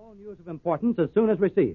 All news of importance as soon as received.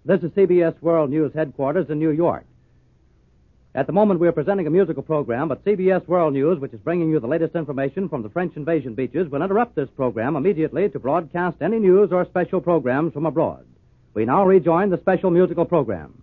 This is CBS World News headquarters in New York. At the moment, we are presenting a musical program, but CBS World News, which is bringing you the latest information from the French invasion beaches, will interrupt this program immediately to broadcast any news or special programs from abroad. We now rejoin the special musical program.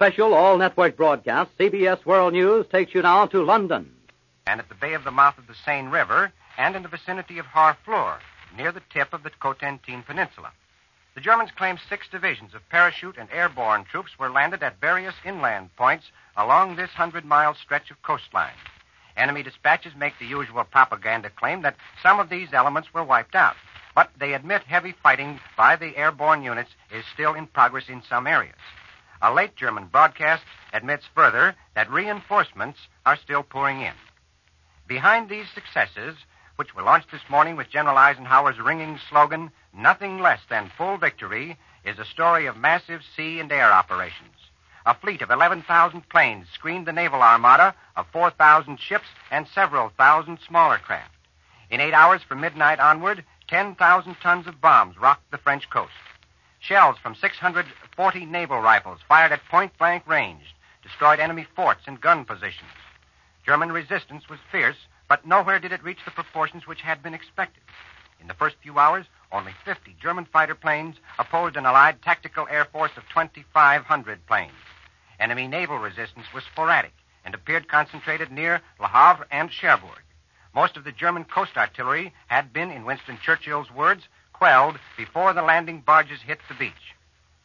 special all-network broadcast, CBS World News takes you now to London. And at the bay of the mouth of the Seine River, and in the vicinity of Harfleur, near the tip of the Cotentin Peninsula. The Germans claim 6 divisions of parachute and airborne troops were landed at various inland points along this 100-mile stretch of coastline. Enemy dispatches make the usual propaganda claim that some of these elements were wiped out, but they admit heavy fighting by the airborne units is still in progress in some areas. A late German broadcast admits further that reinforcements are still pouring in. Behind these successes, which were launched this morning with General Eisenhower's ringing slogan, "Nothing less than full victory," is a story of massive sea and air operations. A fleet of 11,000 planes screened the naval armada of 4,000 ships and several thousand smaller craft. In 8 hours from midnight onward, 10,000 tons of bombs rocked the French coast. Shells from 640 naval rifles fired at point-blank range destroyed enemy forts and gun positions. German resistance was fierce, but nowhere did it reach the proportions which had been expected. In the first few hours, only 50 German fighter planes opposed an Allied tactical air force of 2,500 planes. Enemy naval resistance was sporadic and appeared concentrated near Le Havre and Cherbourg. Most of the German coast artillery had been, in Winston Churchill's words, quelled before the landing barges hit the beach.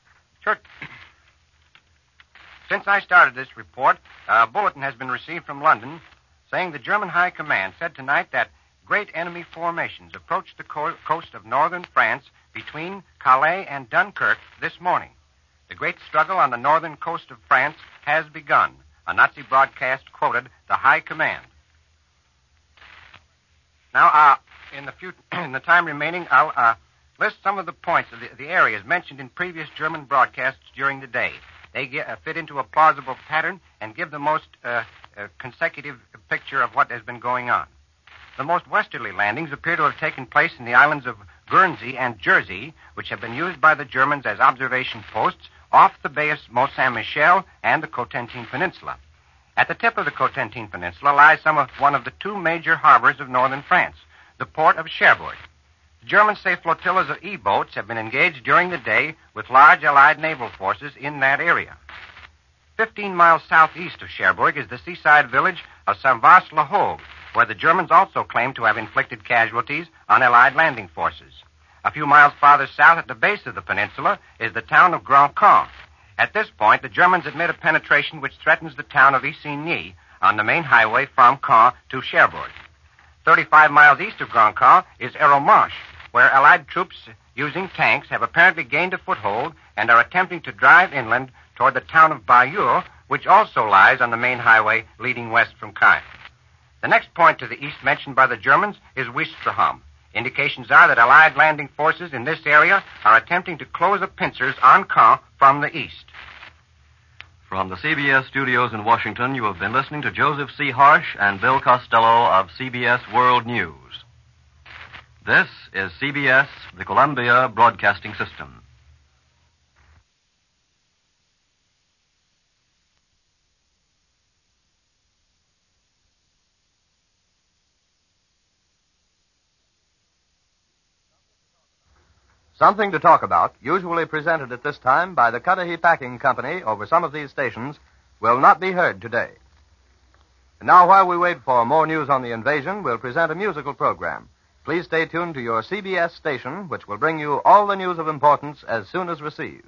Since I started this report, a bulletin has been received from London saying the German High Command said tonight that great enemy formations approached the coast of northern France between Calais and Dunkirk this morning. The great struggle on the northern coast of France has begun. A Nazi broadcast quoted the High Command. Now, in the time remaining, I'll list some of the points of the areas mentioned in previous German broadcasts during the day. They fit into a plausible pattern and give the most consecutive picture of what has been going on. The most westerly landings appear to have taken place in the islands of Guernsey and Jersey, which have been used by the Germans as observation posts off the Bay of Mont-Saint-Michel and the Cotentin Peninsula. At the tip of the Cotentin Peninsula lies one of the 2 major harbors of northern France, the port of Cherbourg. The Germans say flotillas of E-boats have been engaged during the day with large Allied naval forces in that area. 15 miles southeast of Cherbourg is the seaside village of Saint-Vaast-le-Hogue, where the Germans also claim to have inflicted casualties on Allied landing forces. A few miles farther south at the base of the peninsula is the town of Grand Camp. At this point, the Germans admit a penetration which threatens the town of Isigny on the main highway from Caen to Cherbourg. 35 miles east of Grand Camp is Aromanche, where Allied troops using tanks have apparently gained a foothold and are attempting to drive inland toward the town of Bayeux, which also lies on the main highway leading west from Caen. The next point to the east mentioned by the Germans is Ouistreham. Indications are that Allied landing forces in this area are attempting to close the pincers on Caen from the east. From the CBS studios in Washington, you have been listening to Joseph C. Harsh and Bill Costello of CBS World News. This is CBS, the Columbia Broadcasting System. Something to Talk About, usually presented at this time by the Cudahy Packing Company over some of these stations, will not be heard today. And now, while we wait for more news on the invasion, we'll present a musical program. Please stay tuned to your CBS station, which will bring you all the news of importance as soon as received.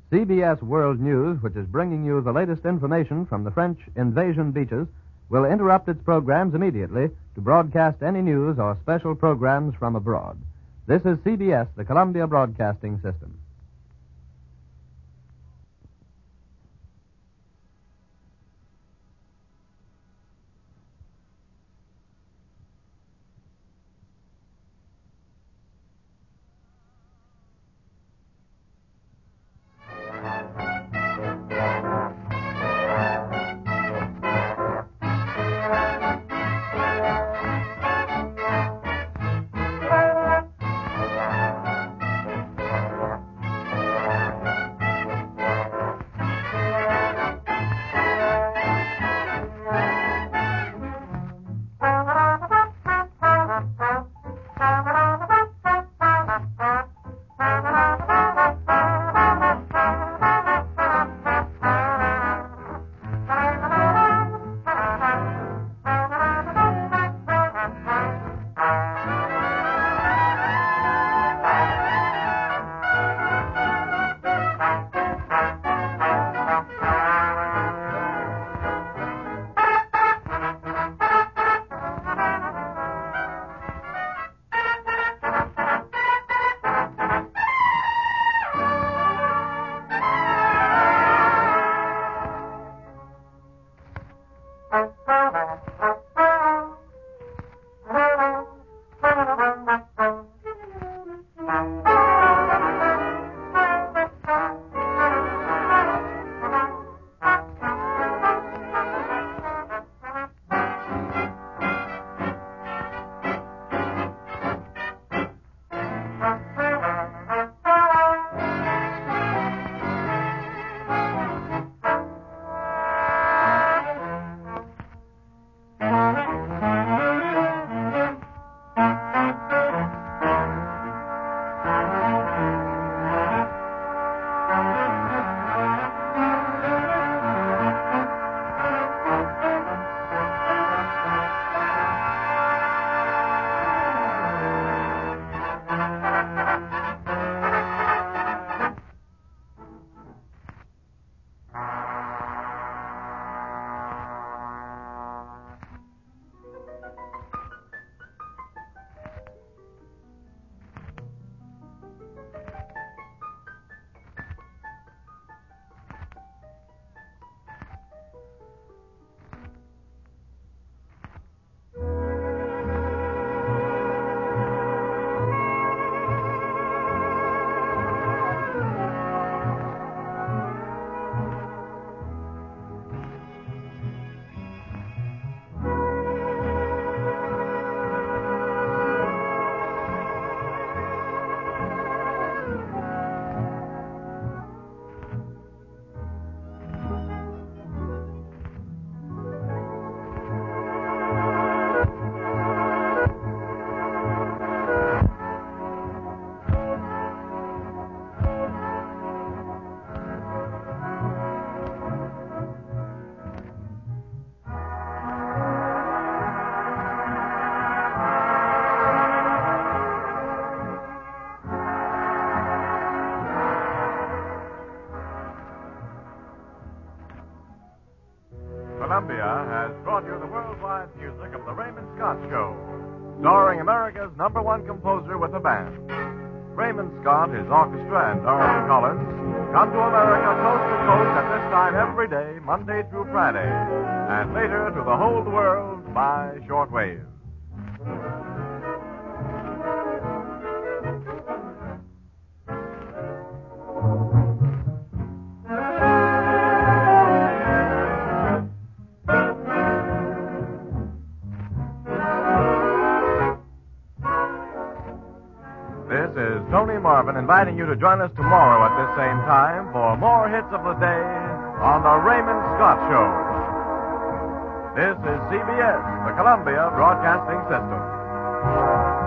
CBS World News, which is bringing you the latest information from the French invasion beaches, will interrupt its programs immediately to broadcast any news or special programs from abroad. This is CBS, the Columbia Broadcasting System. Columbia has brought you the worldwide music of the Raymond Scott Show, starring America's #1 composer with a band. Raymond Scott, his orchestra, and Dorothy Collins come to America coast to coast at this time every day, Monday through Friday, and later to the whole world by shortwave. This is Tony Marvin inviting you to join us tomorrow at this same time for more hits of the day on The Raymond Scott Show. This is CBS, the Columbia Broadcasting System.